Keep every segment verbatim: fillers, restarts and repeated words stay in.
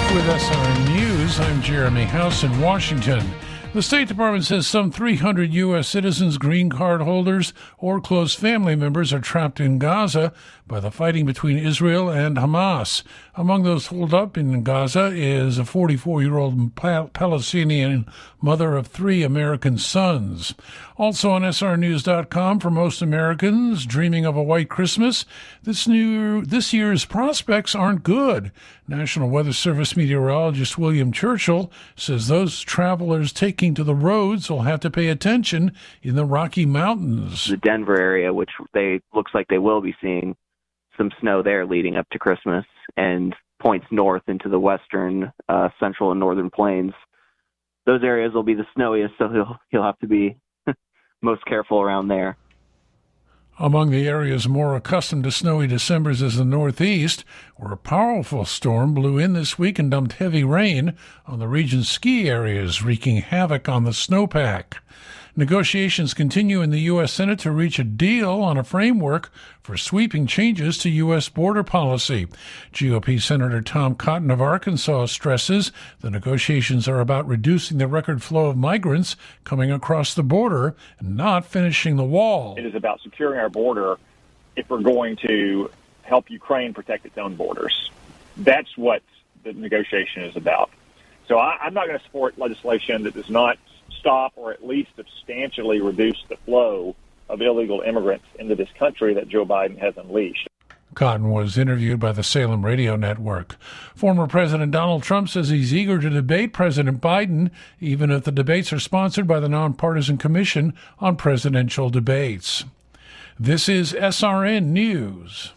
With S R N News, I'm Jeremy House in Washington. The State Department says some three hundred U S citizens, green card holders, or close family members are trapped in Gaza by the fighting between Israel and Hamas. Among those holed up in Gaza is a forty-four-year-old Palestinian mother of three American sons. Also on S R News dot com, for most Americans dreaming of a white Christmas, this new this year's prospects aren't good. National Weather Service meteorologist William Churchill says those travelers taking to the roads will have to pay attention in the Rocky Mountains. The Denver area, which they looks like they will be seeing some snow there leading up to Christmas, and points north into the western, uh, central, and northern plains. Those areas will be the snowiest, so he'll he'll have to be most careful around there. Among the areas more accustomed to snowy Decembers is the Northeast, where a powerful storm blew in this week and dumped heavy rain on the region's ski areas, wreaking havoc on the snowpack. Negotiations continue in the U S Senate to reach a deal on a framework for sweeping changes to U S border policy. G O P Senator Tom Cotton of Arkansas stresses the negotiations are about reducing the record flow of migrants coming across the border and not finishing the wall. It is about securing our border if we're going to help Ukraine protect its own borders. That's what the negotiation is about. So I, I'm not going to support legislation that does not stop or at least substantially reduce the flow of illegal immigrants into this country that Joe Biden has unleashed. Cotton was interviewed by the Salem Radio Network. Former President Donald Trump says he's eager to debate President Biden, even if the debates are sponsored by the Nonpartisan Commission on Presidential Debates. This is S R N News.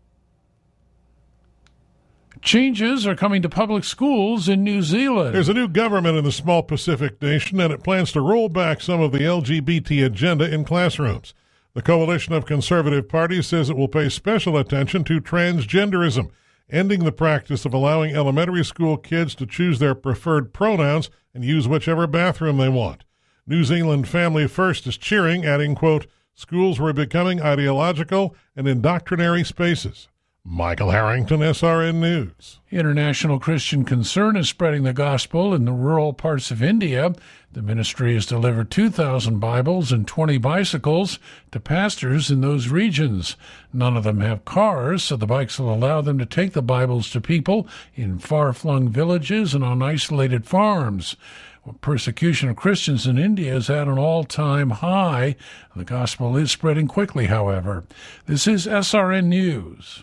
Changes are coming to public schools in New Zealand. There's a new government in the small Pacific nation, and it plans to roll back some of the L G B T agenda in classrooms. The coalition of conservative parties says it will pay special attention to transgenderism, ending the practice of allowing elementary school kids to choose their preferred pronouns and use whichever bathroom they want. New Zealand Family First is cheering, adding, quote, schools were becoming ideological and indoctrinatory spaces. Michael Harrington, S R N News. International Christian Concern is spreading the gospel in the rural parts of India. The ministry has delivered two thousand Bibles and twenty bicycles to pastors in those regions. None of them have cars, so the bikes will allow them to take the Bibles to people in far-flung villages and on isolated farms. Persecution of Christians in India is at an all-time high. The gospel is spreading quickly, however. This is S R N News.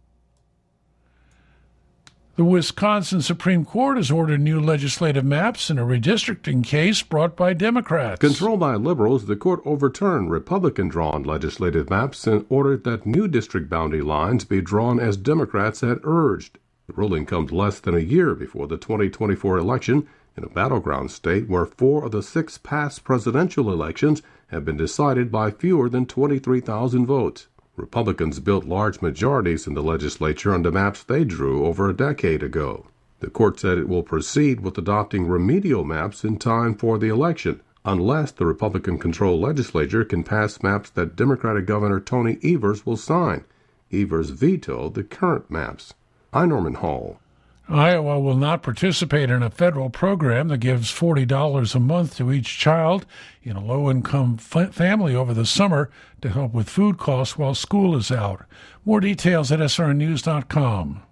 The Wisconsin Supreme Court has ordered new legislative maps in a redistricting case brought by Democrats. Controlled by liberals, the court overturned Republican-drawn legislative maps and ordered that new district boundary lines be drawn as Democrats had urged. The ruling comes less than a year before the twenty twenty-four election in a battleground state where four of the six past presidential elections have been decided by fewer than twenty-three thousand votes. Republicans built large majorities in the legislature on the maps they drew over a decade ago. The court said it will proceed with adopting remedial maps in time for the election, unless the Republican-controlled legislature can pass maps that Democratic Governor Tony Evers will sign. Evers vetoed the current maps. I'm Norman Hall. Iowa will not participate in a federal program that gives forty dollars a month to each child in a low-income f- family over the summer to help with food costs while school is out. More details at S R N News dot com.